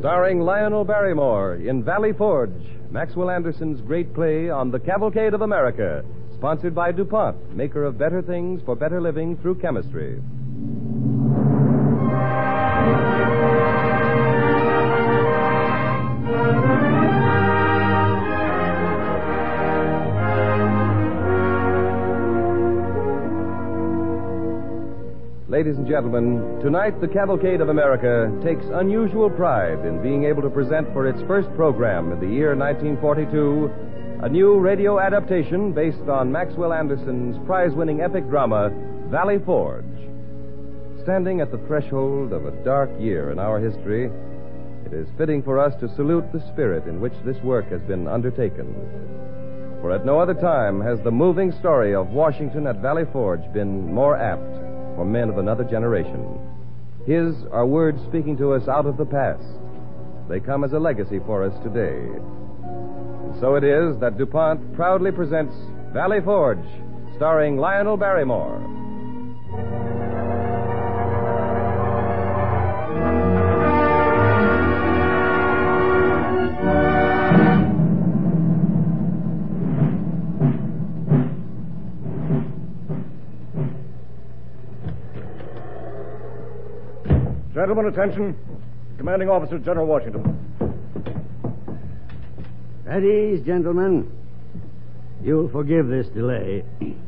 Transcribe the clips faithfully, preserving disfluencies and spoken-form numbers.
Starring Lionel Barrymore in Valley Forge, Maxwell Anderson's great play on the Cavalcade of America, sponsored by DuPont, maker of better things for better living through chemistry. Ladies and gentlemen, tonight the Cavalcade of America takes unusual pride in being able to present for its first program in the year nineteen forty-two a new radio adaptation based on Maxwell Anderson's prize-winning epic drama, Valley Forge. Standing at the threshold of a dark year in our history, it is fitting for us to salute the spirit in which this work has been undertaken. For at no other time has the moving story of Washington at Valley Forge been more apt for men of another generation. His are words speaking to us out of the past. They come as a legacy for us today. And so it is that DuPont proudly presents Valley Forge, starring Lionel Barrymore. Gentlemen, attention. Commanding Officer General Washington. At ease, gentlemen. You'll forgive this delay.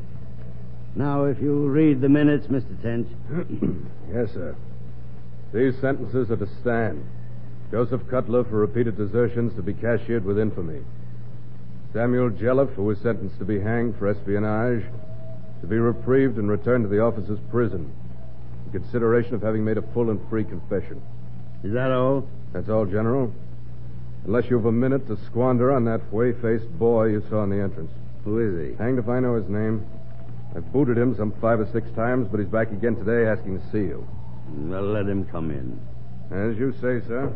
Now, if you'll read the minutes, Mister Tench. Yes, sir. These sentences are to stand. Joseph Cutler for repeated desertions to be cashiered with infamy. Samuel Jelliff, who was sentenced to be hanged for espionage, to be reprieved and returned to the officers' prison in consideration of having made a full and free confession. Is that all? That's all, General. Unless you've a minute to squander on that whey-faced boy you saw in the entrance. Who is he? Hanged if I know his name. I've booted him some five or six times, but he's back again today asking to see you. Well, let him come in. As you say, sir.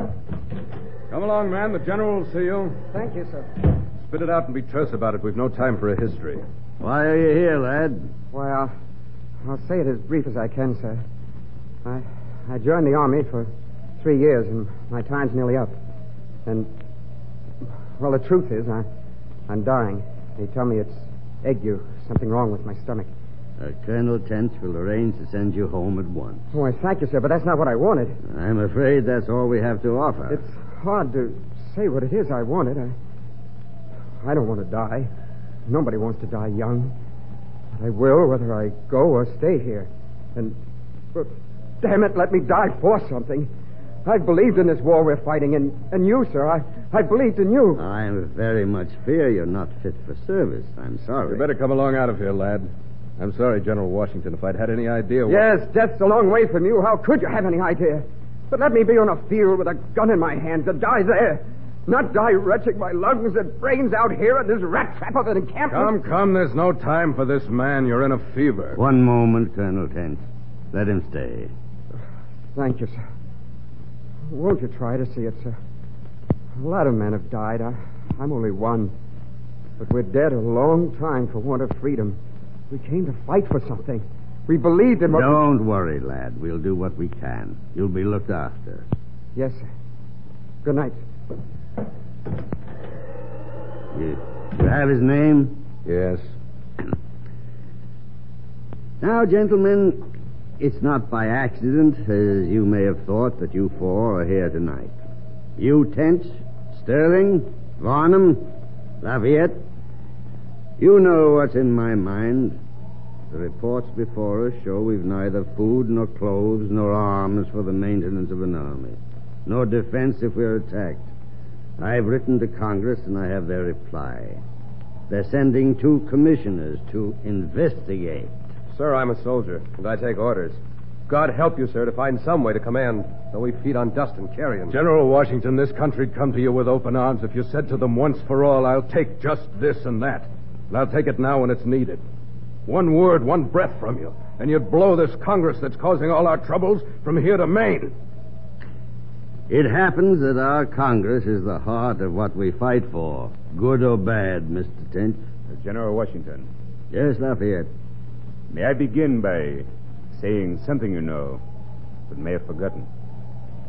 Come along, man. The General will see you. Thank you, sir. Spit it out and be terse about it. We've no time for a history. Why are you here, lad? Well, I'll say it as brief as I can, sir. I I joined the Army for three years, and my time's nearly up. And, well, the truth is, I, I'm dying. They tell me it's ague, something wrong with my stomach. Uh, Colonel Tench will arrange to send you home at once. Oh, I thank you, sir, but that's not what I wanted. I'm afraid that's all we have to offer. It's hard to say what it is I wanted. I, I don't want to die. Nobody wants to die young. But I will, whether I go or stay here. And, but, damn it, let me die for something. I've believed in this war we're fighting, and, and you, sir, I, I believed in you. I very much fear you're not fit for service. I'm sorry. You better come along out of here, lad. I'm sorry, General Washington, if I'd had any idea what... Yes, death's a long way from you. How could you have any idea? But let me be on a field with a gun in my hand to die there. Not die retching my lungs and brains out here in this rat trap of an encampment. Come, come, there's no time for this, man. You're in a fever. One moment, Colonel Tench. Let him stay. Thank you, sir. Won't you try to see it, sir? A lot of men have died. I, I'm only one. But we're dead a long time for want of freedom. We came to fight for something. We believed in what... Don't worry, lad. We'll do what we can. You'll be looked after. Yes, sir. Good night. You, you have his name? Yes. Now, gentlemen, it's not by accident, as you may have thought, that you four are here tonight. You, Tench, Sterling, Varnum, Lafayette. You know what's in my mind. The reports before us show we've neither food nor clothes nor arms for the maintenance of an army, nor defense if we're attacked. I've written to Congress, and I have their reply. They're sending two commissioners to investigate. Sir, I'm a soldier, and I take orders. God help you, sir, to find some way to command, though we feed on dust and carrion. General Washington, this country'd come to you with open arms if you said to them once for all, I'll take just this and that. And I'll take it now when it's needed. One word, one breath from you, and you'd blow this Congress that's causing all our troubles from here to Maine. It happens that our Congress is the heart of what we fight for, good or bad, Mister Tench. Uh, General Washington. Yes, Lafayette. May I begin by saying something you know, but may have forgotten.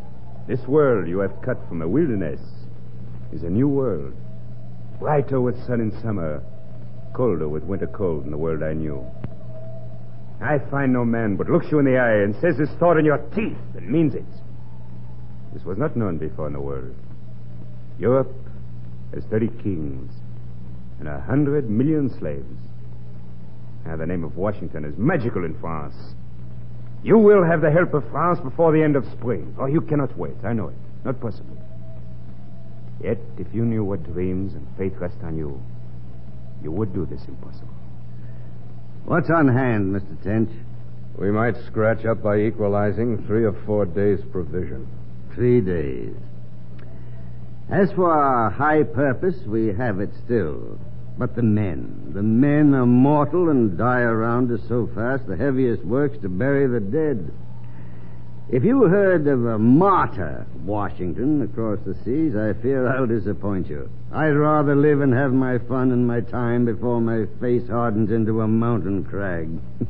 This world you have cut from a wilderness is a new world. Brighter with sun in summer, colder with winter cold than the world I knew. I find no man but looks you in the eye and says his thought in your teeth and means it. This was not known before in the world. Europe has thirty kings and a hundred million slaves. Now, the name of Washington is magical in France. You will have the help of France before the end of spring. Oh, you cannot wait. I know it. Not possible. Yet, if you knew what dreams and faith rest on you, you would do this impossible. What's on hand, Mister Tench? We might scratch up by equalizing three or four days' provision. Three days. As for our high purpose, we have it still. But the men, the men are mortal and die around us so fast, the heaviest work's to bury the dead. If you heard of a martyr, Washington, across the seas, I fear I'll disappoint you. I'd rather live and have my fun and my time before my face hardens into a mountain crag.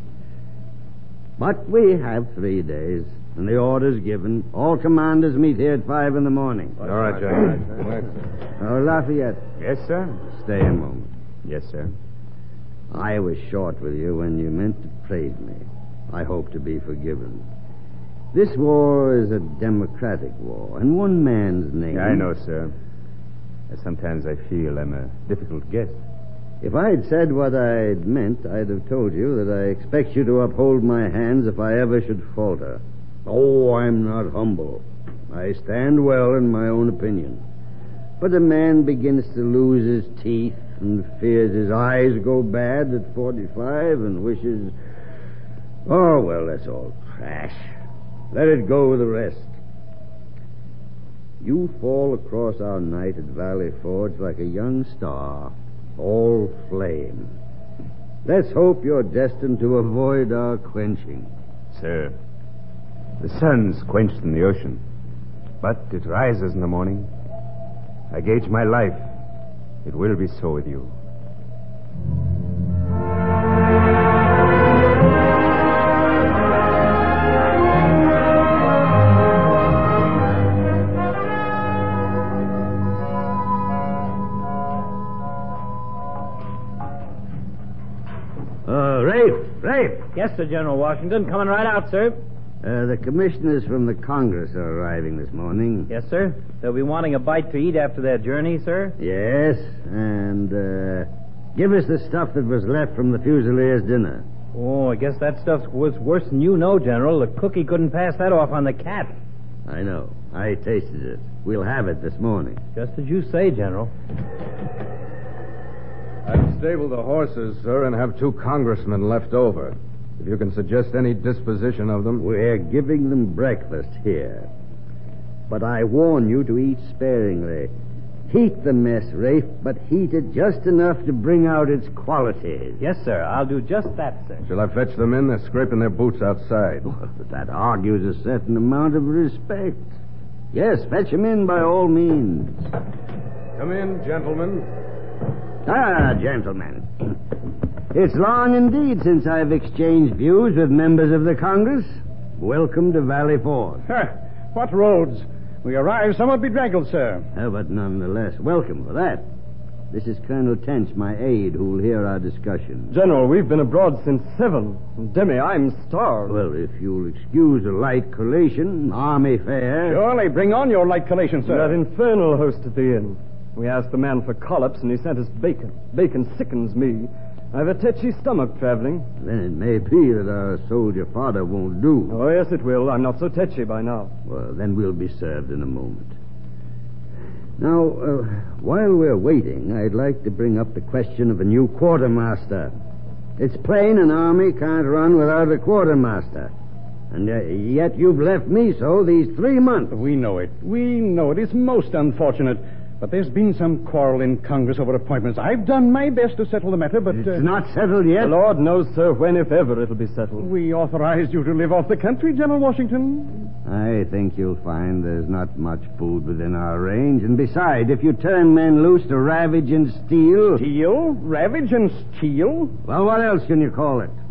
But we have three days, and the order's given. All commanders meet here at five in the morning. All right, Jack. Oh, Lafayette. Yes, sir? Stay a moment. Yes, sir. I was short with you when you meant to praise me. I hope to be forgiven. This war is a democratic war, and one man's name... Yeah, I know, sir. Sometimes I feel I'm a difficult guest. If I'd said what I'd meant, I'd have told you that I expect you to uphold my hands if I ever should falter. Oh, I'm not humble. I stand well in my own opinion. But a man begins to lose his teeth and fears his eyes go bad at forty-five and wishes... Oh, well, that's all trash. Let it go with the rest. You fall across our night at Valley Forge like a young star, all flame. Let's hope you're destined to avoid our quenching. Sir, the sun's quenched in the ocean, but it rises in the morning. I gauge my life. It will be so with you. Uh, Rafe, Rafe. Yes, sir, General Washington. Coming right out, sir. Uh, the commissioners from the Congress are arriving this morning. Yes, sir. They'll be wanting a bite to eat after their journey, sir. Yes, and uh, give us the stuff that was left from the Fusilier's dinner. Oh, I guess that stuff was worse than you know, General. The cookie couldn't pass that off on the cat. I know. I tasted it. We'll have it this morning. Just as you say, General. I've stabled the horses, sir, and have two congressmen left over. If you can suggest any disposition of them. We're giving them breakfast here. But I warn you to eat sparingly. Heat the mess, Rafe, but heat it just enough to bring out its qualities. Yes, sir. I'll do just that, sir. Shall I fetch them in? They're scraping their boots outside. Well, but that argues a certain amount of respect. Yes, fetch them in by all means. Come in, gentlemen. Ah, gentlemen. It's long indeed since I've exchanged views with members of the Congress. Welcome to Valley Forge. Huh. What roads? We arrived somewhat bedraggled, sir. Oh, but nonetheless, welcome for that. This is Colonel Tench, my aide, who'll hear our discussion. General, we've been abroad since seven. Demi, I'm starved. Well, if you'll excuse a light collation, army fare... Surely, bring on your light collation, sir. That infernal host at the inn. We asked the man for collops, and he sent us bacon. Bacon sickens me. I've a tetchy stomach traveling. Then it may be that our soldier father won't do. Oh, yes, it will. I'm not so tetchy by now. Well, then we'll be served in a moment. Now, uh, while we're waiting, I'd like to bring up the question of a new quartermaster. It's plain an army can't run without a quartermaster. And uh, yet you've left me so these three months. We know it. We know it. It's most unfortunate. But there's been some quarrel in Congress over appointments. I've done my best to settle the matter, but... It's uh, not settled yet. The Lord knows, sir, when, if ever, it'll be settled. We authorized you to live off the country, General Washington. I think you'll find there's not much food within our range. And besides, if you turn men loose to ravage and steal... Steal? Ravage and steal? Well, what else can you call it?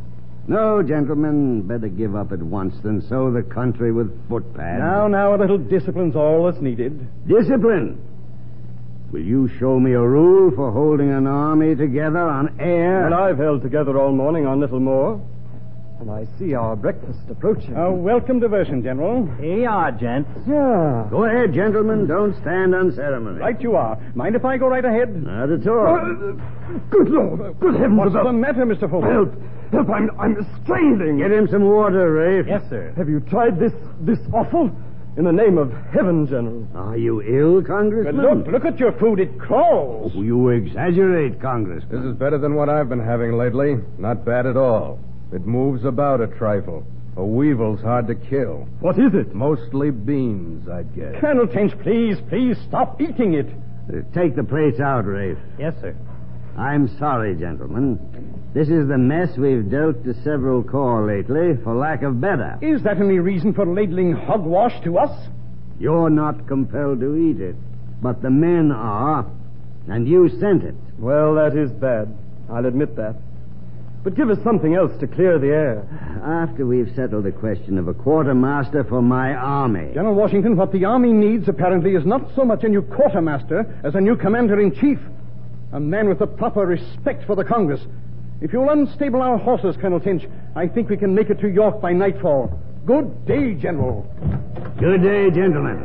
No, gentlemen, better give up at once than sow the country with footpads. Now, now, a little discipline's all that's needed. Discipline? Will you show me a rule for holding an army together on air? Well, I've held together all morning on Little Moor. And I see our breakfast approaching. A welcome diversion, General. Here you are, gents. Yeah. Go ahead, gentlemen. Don't stand on ceremony. Right you are. Mind if I go right ahead? Not at all. Good Lord. Good heavens. What's the matter, Mister Fulton? Help. Help. I'm, I'm straining. Get him some water, Rafe. Yes, sir. Have you tried this, this offal? In the name of heaven, General. Are you ill, But Congressman? look, look at your food. It crawls. You exaggerate, Congressman. This is better than what I've been having lately. Not bad at all. It moves about a trifle. A weevil's hard to kill. What is it? Mostly beans, I'd guess. Colonel Tench, please, please stop eating it. Uh, take the plates out, Rafe. Yes, sir. I'm sorry, gentlemen. This is the mess we've dealt to several corps lately, for lack of better. Is that any reason for ladling hogwash to us? You're not compelled to eat it, but the men are, and you sent it. Well, that is bad. I'll admit that. But give us something else to clear the air. After we've settled the question of a quartermaster for my army. General Washington, what the Army needs, apparently, is not so much a new quartermaster as a new commander-in-chief. A man with the proper respect for the Congress. If you'll unstable our horses, Colonel Tench, I think we can make it to York by nightfall. Good day, General. Good day, gentlemen.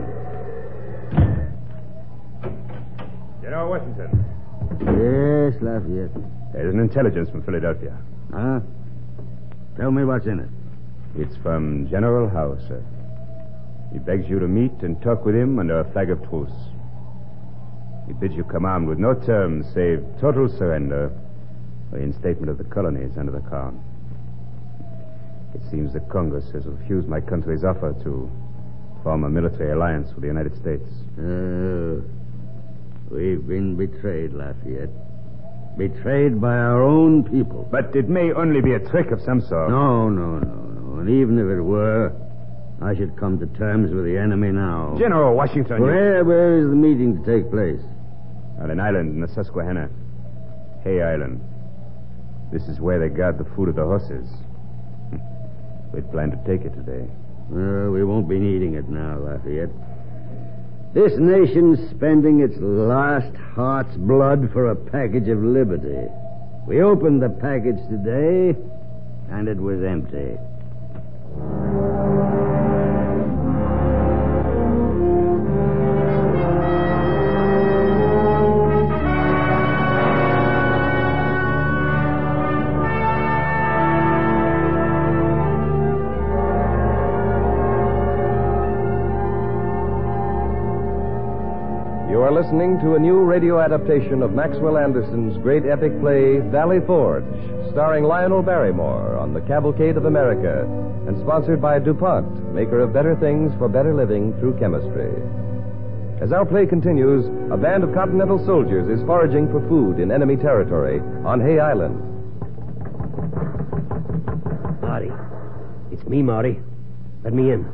General Washington. Yes, Lafayette. There's an intelligence from Philadelphia. Huh? Tell me what's in it. It's from General Howe, sir. He begs you to meet and talk with him under a flag of truce. He bids you come armed with no terms save total surrender or instatement of the colonies under the Crown. It seems that Congress has refused my country's offer to form a military alliance with the United States. Oh, we've been betrayed, Lafayette. Betrayed by our own people. But it may only be a trick of some sort. No, no, no, no. And even if it were, I should come to terms with the enemy now. General Washington. Where, where is the meeting to take place? On an island in the Susquehanna. Hay Island. This is where they guard the food of the horses. We'd planned to take it today. Well, we won't be needing it now, Lafayette. This nation's spending its last heart's blood for a package of liberty. We opened the package today, and it was empty. You are listening to a new radio adaptation of Maxwell Anderson's great epic play, Valley Forge, starring Lionel Barrymore on the Cavalcade of America, and sponsored by DuPont, maker of better things for better living through chemistry. As our play continues, a band of Continental soldiers is foraging for food in enemy territory on Hay Island. Marty. It's me, Marty. Let me in.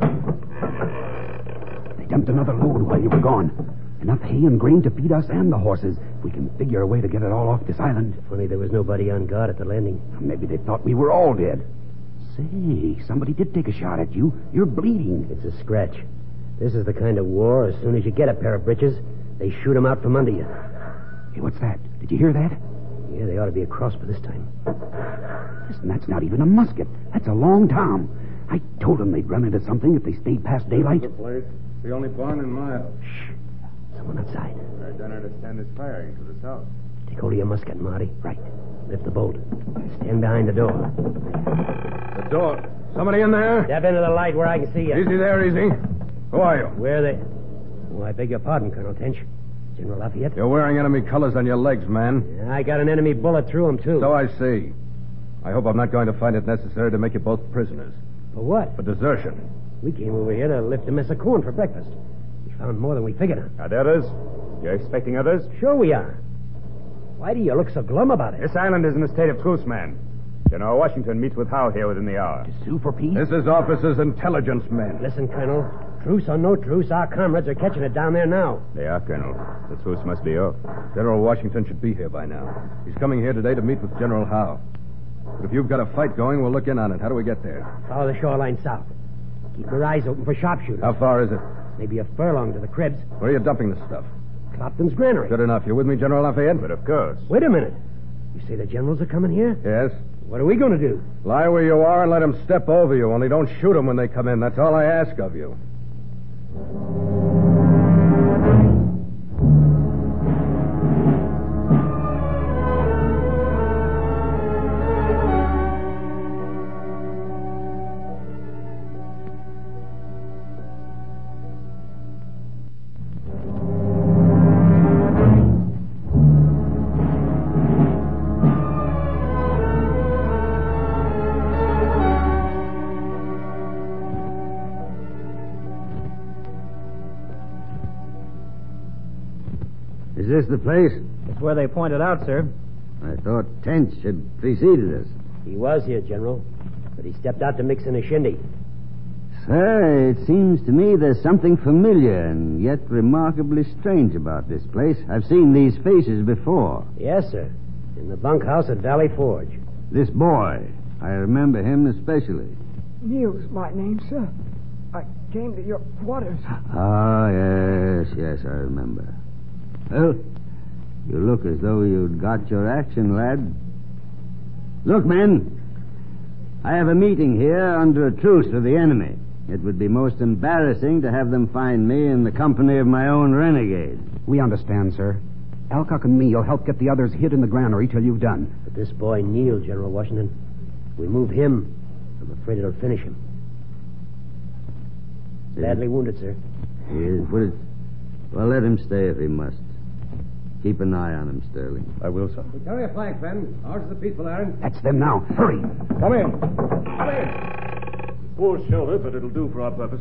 They dumped another load while you were gone. Enough hay and grain to feed us and the horses. We can figure a way to get it all off this island. Funny there was nobody on guard at the landing. Maybe they thought we were all dead. Say, somebody did take a shot at you. You're bleeding. It's a scratch. This is the kind of war, as soon as you get a pair of breeches, they shoot 'em out from under you. Hey, what's that? Did you hear that? Yeah, they ought to be across by this time. Listen, that's not even a musket. That's a long tom. I told them they'd run into something if they stayed past daylight. The place. The only barn in miles. Shh. Someone outside. I don't understand this firing to the south. Take hold of your musket, Marty. Right. Lift the bolt. Stand behind the door. The door. Somebody in there? Step into the light where I can see you. Easy there, easy. Who are you? Where are they? Oh, I beg your pardon, Colonel Tench. General Lafayette? You're wearing enemy colors on your legs, man. Yeah, I got an enemy bullet through them, too. So I see. I hope I'm not going to find it necessary to make you both prisoners. For what? For desertion. We came over here to lift a mess of corn for breakfast. We found more than we figured on. Are there others? You're expecting others? Sure we are. Why do you look so glum about it? This island is in a state of truce, man. General Washington meets with Howe here within the hour. Sue for peace? This is officers' intelligence men. Listen, Colonel. Truce or no truce, our comrades are catching it down there now. They are, Colonel. The truce must be off. General Washington should be here by now. He's coming here today to meet with General Howe. But if you've got a fight going, we'll look in on it. How do we get there? Follow the shoreline south. Keep your eyes open for sharpshooters. How far is it? Maybe a furlong to the cribs. Where are you dumping the stuff? Clopton's granary. Good enough. You with me, General Lafayette? But of course. Wait a minute. You say the generals are coming here? Yes. What are we going to do? Lie where you are and let them step over you. Only don't shoot them when they come in. That's all I ask of you. Is this the place? It's where they pointed out, sir. I thought Tench had preceded us. He was here, General, but he stepped out to mix in a shindy. Sir, it seems to me there's something familiar and yet remarkably strange about this place. I've seen these faces before. Yes, sir. In the bunkhouse at Valley Forge. This boy, I remember him especially. Neil's my name, sir. I came to your quarters. Ah, yes, yes, I remember. Well, you look as though you'd got your action, lad. Look, men, I have a meeting here under a truce with the enemy. It would be most embarrassing to have them find me in the company of my own renegade. We understand, sir. Alcock and me will help get the others hid in the granary till you've done. But this boy, Neil, General Washington, if we move him, I'm afraid it'll finish him. Badly wounded, sir. He is, what is... Well, let him stay if he must. Keep an eye on him, Sterling. I will, sir. We carry a flag, friend. Ours is the peaceful errand. That's them now. Hurry. Come in. Come in. Poor shelter, but it'll do for our purpose.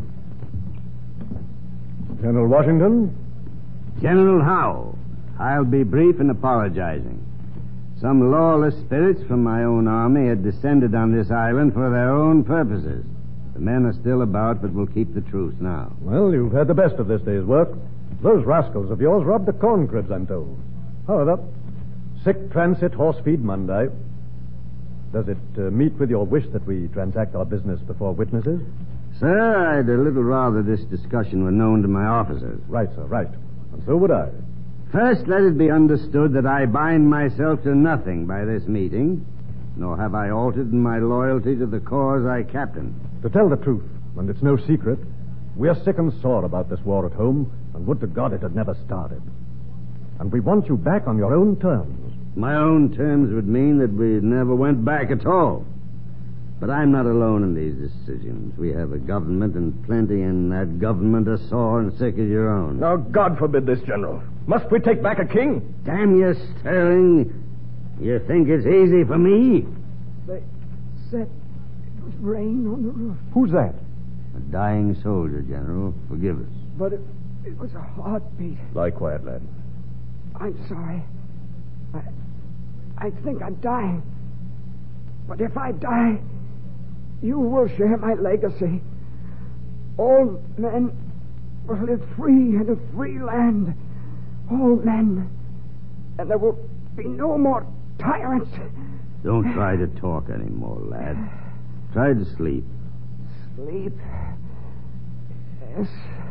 General Washington? General Howe, I'll be brief in apologizing. Some lawless spirits from my own army had descended on this island for their own purposes. The men are still about, but we'll keep the truce now. Well, you've had the best of this day's work. Those rascals of yours robbed the corn cribs, I'm told. However, sick transit horse feed Monday. Does it uh, meet with your wish that we transact our business before witnesses? Sir, I'd a little rather this discussion were known to my officers. Right, sir, right. And so would I. First, let it be understood that I bind myself to nothing by this meeting, nor have I altered in my loyalty to the cause I captain. To tell the truth, and it's no secret, we're sick and sore about this war at home, and would to God it had never started. And we want you back on your own terms. My own terms would mean that we never went back at all. But I'm not alone in these decisions. We have a government and plenty in that government as sore and sick as your own. Now, God forbid this, General. Must we take back a king? Damn you, Sterling. You think it's easy for me? They said it was rain on the roof. Who's that? A dying soldier, General. Forgive us. But it, it was a heartbeat. Lie quiet, lad. I'm sorry. I, I think I'm dying. But if I die, you will share my legacy. All men will live free in a free land. All men. And there will be no more tyrants. Don't try to talk anymore, lad. Try to sleep. Sleep? Yes.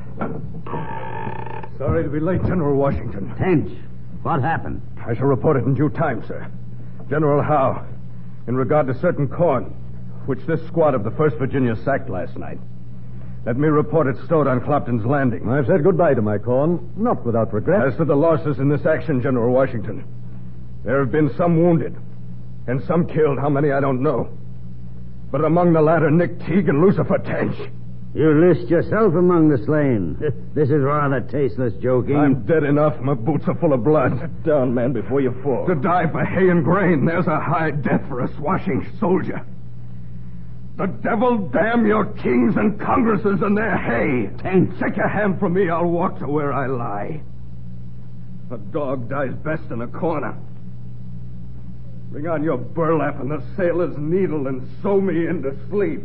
Sorry to be late, General Washington. Tench, what happened? I shall report it in due time, sir. General Howe, in regard to certain corn, which this squad of the first Virginia sacked last night. Let me report it stowed on Clopton's Landing. I've said goodbye to my corn, not without regret. As to the losses in this action, General Washington, there have been some wounded, and some killed. How many, I don't know. But among the latter, Nick Teague and Lucifer Tench. You list yourself among the slain. This is rather tasteless joking. I'm dead enough. My boots are full of blood. Sit down, man, before you fall. To die for hay and grain, there's a high death for a swashing soldier. The devil damn your kings and congresses and their hay. Tench. Take a hand from me, I'll walk to where I lie. A dog dies best in a corner. Bring on your burlap and the sailor's needle and sew me into sleep.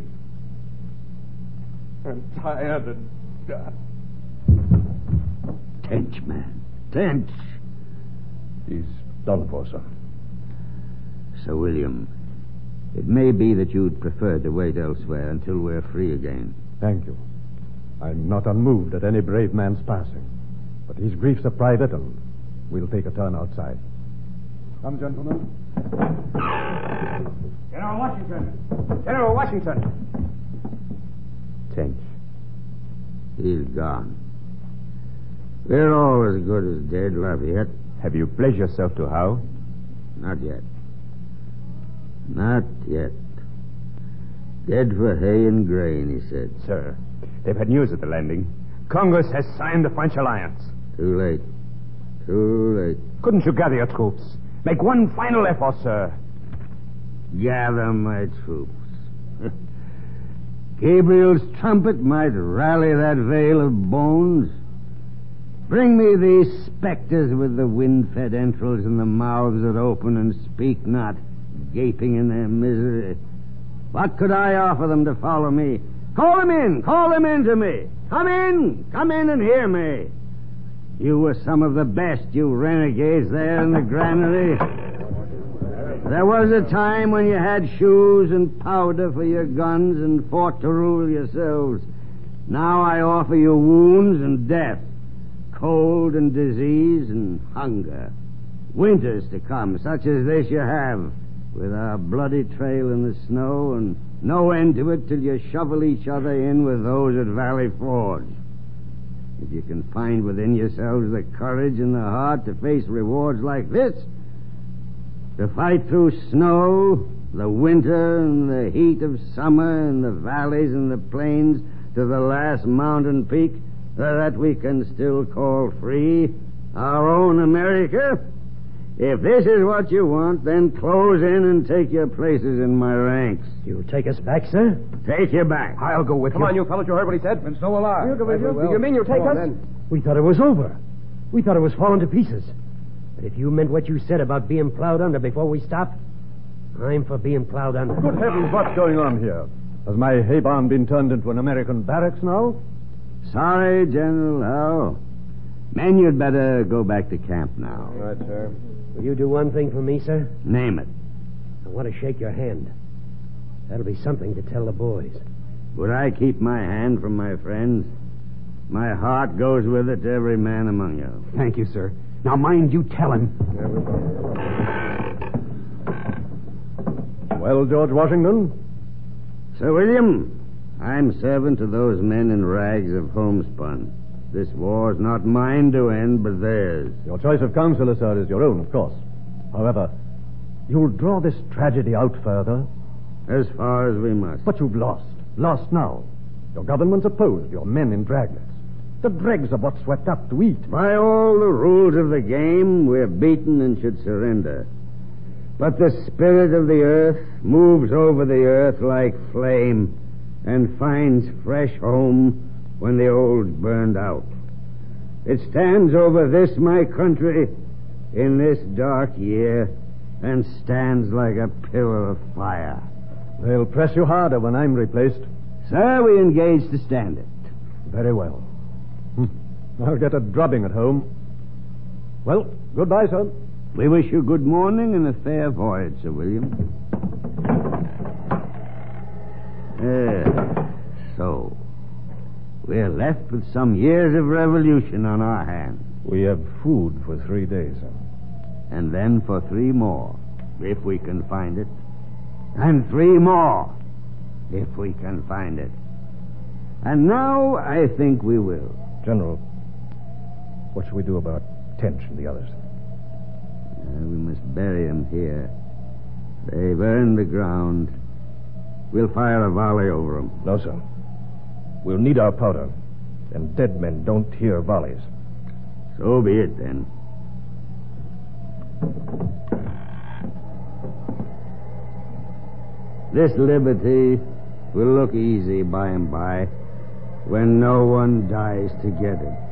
I'm tired and done. Tench, man. Tench. He's done for, sir. Sir William, It may be that you'd prefer to wait elsewhere until we're free again. Thank you. I'm not unmoved at any brave man's passing. But his griefs are private, and we'll take a turn outside. Come, gentlemen. General Washington! General Washington! Tench. He's gone. We're all as good as dead, Lafayette. Have you pledged yourself to Howe? Not yet. Not yet. Dead for hay and grain, he said. Sir, they've had news at the landing. Congress has signed the French alliance. Too late. Too late. Couldn't you gather your troops? Make one final effort, sir. Gather my troops. Gabriel's trumpet might rally that veil of bones. Bring me these specters with the wind-fed entrails and the mouths that open and speak not, gaping in their misery. What could I offer them to follow me? Call them in! Call them in to me! Come in! Come in and hear me! You were some of the best, you renegades there in the granary. There was a time when you had shoes and powder for your guns and fought to rule yourselves. Now I offer you wounds and death, cold and disease and hunger. Winters to come, such as this you have, with our bloody trail in the snow and no end to it till you shovel each other in with those at Valley Forge. If you can find within yourselves the courage and the heart to face rewards like this, to fight through snow, the winter and the heat of summer and the valleys and the plains to the last mountain peak that we can still call free, our own America, if this is what you want, then close in and take your places in my ranks. You take us back, sir? Take you back. I'll go with Come you. on, you fellows, you heard what he said? And so will I. You go with you? Will. You mean you'll take Come on, us? then. We thought it was over. We thought it was falling to pieces. But if you meant what you said about being plowed under before we stopped, I'm for being plowed under. Good heavens, what's going on here? Has my hay barn been turned into an American barracks now? Sorry, General Howe. Men, you'd better go back to camp now. All right, sir. Will you do one thing for me, sir? Name it. I want to shake your hand. That'll be something to tell the boys. Would I keep my hand from my friends? My heart goes with it to every man among you. Thank you, sir. Now, mind you tell him. There we go. Well, George Washington? Sir William, I'm servant to those men in rags of homespun. This war's not mine to end, but theirs. Your choice of counselor, sir, is your own, of course. However, you'll draw this tragedy out further. As far as we must. But you've lost. Lost now. Your government's opposed. Your men in dragnets. The dregs of what's swept up to eat. By all the rules of the game, we're beaten and should surrender. But the spirit of the earth moves over the earth like flame and finds fresh home when the old's burned out. It stands over this, my country, in this dark year, and stands like a pillar of fire. They'll press you harder when I'm replaced. Sir, we engage to stand it. Very well. Hm. I'll get a drubbing at home. Well, goodbye, sir. We wish you good morning and a fair voyage, Sir William. Uh, so, we're left with some years of revolution on our hands. We have food for three days, sir. And then for three more, if we can find it. And three more, if we can find it. And now I think we will. General, what shall we do about Tench and the others? Uh, we must bury them here. They've earned the ground. We'll fire a volley over them. No, sir. We'll need our powder, and dead men don't hear volleys. So be it, then. This liberty will look easy by and by when no one dies to get it.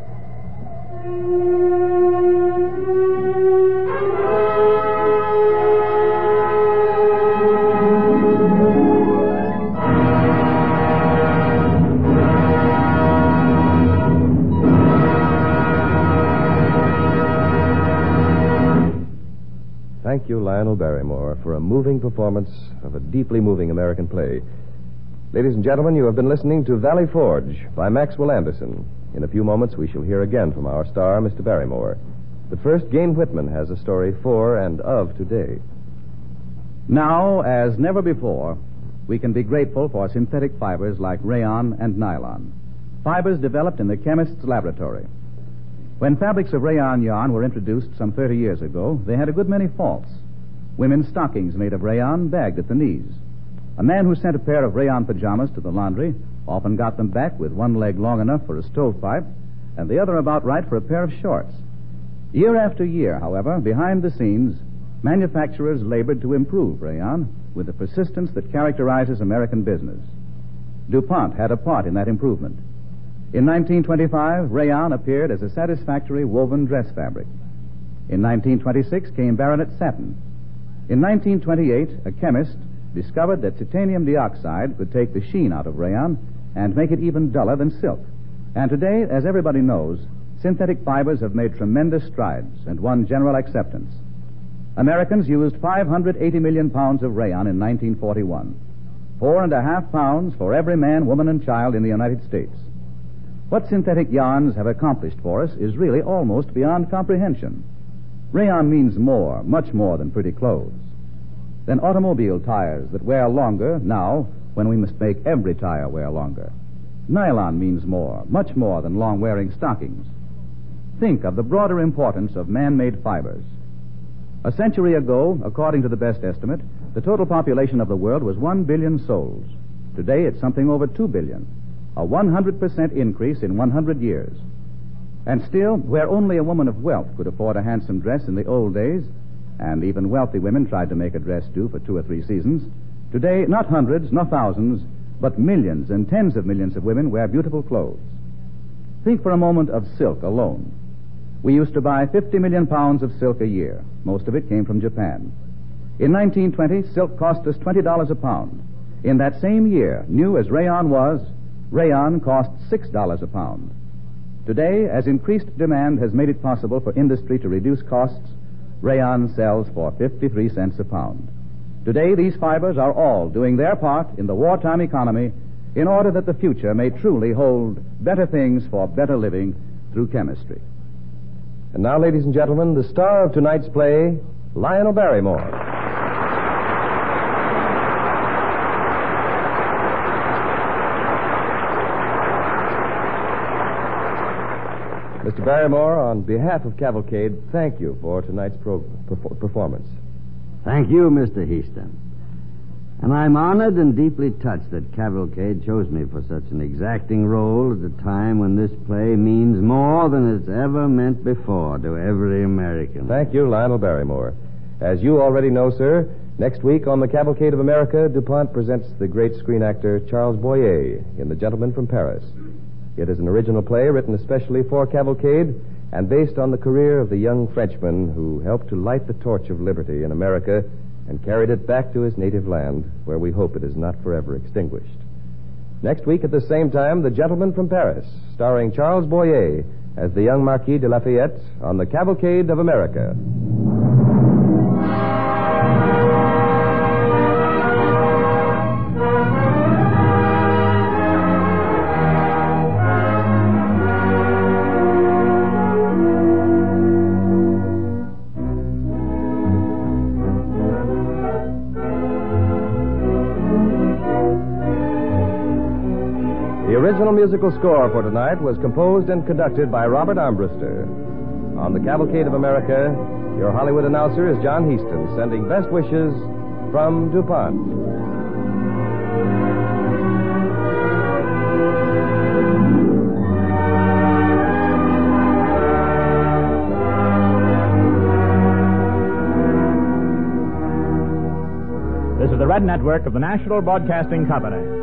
Thank you, Lionel Barrymore, for for a moving performance of a deeply moving American play. Ladies and gentlemen, you have been listening to Valley Forge by Maxwell Anderson. In a few moments, we shall hear again from our star, Mister Barrymore. But first, Gain Whitman has a story for and of today. Now, as never before, we can be grateful for synthetic fibers like rayon and nylon, fibers developed in the chemist's laboratory. When fabrics of rayon yarn were introduced some thirty years ago, they had a good many faults. Women's stockings made of rayon bagged at the knees. A man who sent a pair of rayon pajamas to the laundry often got them back with one leg long enough for a stovepipe and the other about right for a pair of shorts. Year after year, however, behind the scenes, manufacturers labored to improve rayon with the persistence that characterizes American business. DuPont had a part in that improvement. In nineteen twenty-five, rayon appeared as a satisfactory woven dress fabric. In nineteen twenty-six came Baronet satin. In nineteen twenty-eight, a chemist discovered that titanium dioxide could take the sheen out of rayon and make it even duller than silk. And today, as everybody knows, synthetic fibers have made tremendous strides and won general acceptance. Americans used five hundred eighty million pounds of rayon in nineteen forty-one. Four and a half pounds for every man, woman, and child in the United States. What synthetic yarns have accomplished for us is really almost beyond comprehension. Rayon means more, much more than pretty clothes. Than automobile tires that wear longer now when we must make every tire wear longer. Nylon means more, much more than long-wearing stockings. Think of the broader importance of man-made fibers. A century ago, according to the best estimate, the total population of the world was one billion souls. Today, it's something over two billion. A one hundred percent increase in one hundred years. And still, where only a woman of wealth could afford a handsome dress in the old days, and even wealthy women tried to make a dress do for two or three seasons, today, not hundreds, not thousands, but millions and tens of millions of women wear beautiful clothes. Think for a moment of silk alone. We used to buy fifty million pounds of silk a year. Most of it came from Japan. In nineteen twenty, silk cost us twenty dollars a pound. In that same year, new as rayon was, rayon cost six dollars a pound. Today, as increased demand has made it possible for industry to reduce costs, rayon sells for fifty-three cents a pound. Today, these fibers are all doing their part in the wartime economy in order that the future may truly hold better things for better living through chemistry. And now, ladies and gentlemen, the star of tonight's play, Lionel Barrymore. Mister Barrymore, on behalf of Cavalcade, thank you for tonight's pro- perfor- performance. Thank you, Mister Heaston. And I'm honored and deeply touched that Cavalcade chose me for such an exacting role at a time when this play means more than it's ever meant before to every American. Thank you, Lionel Barrymore. As you already know, sir, next week on the Cavalcade of America, DuPont presents the great screen actor Charles Boyer in The Gentleman from Paris. It is an original play written especially for Cavalcade and based on the career of the young Frenchman who helped to light the torch of liberty in America and carried it back to his native land, where we hope it is not forever extinguished. Next week at the same time, The Gentleman from Paris, starring Charles Boyer as the young Marquis de Lafayette on the Cavalcade of America. The original musical score for tonight was composed and conducted by Robert Armbruster. On the Cavalcade of America, your Hollywood announcer is John Heaston, sending best wishes from DuPont. This is the Red Network of the National Broadcasting Company.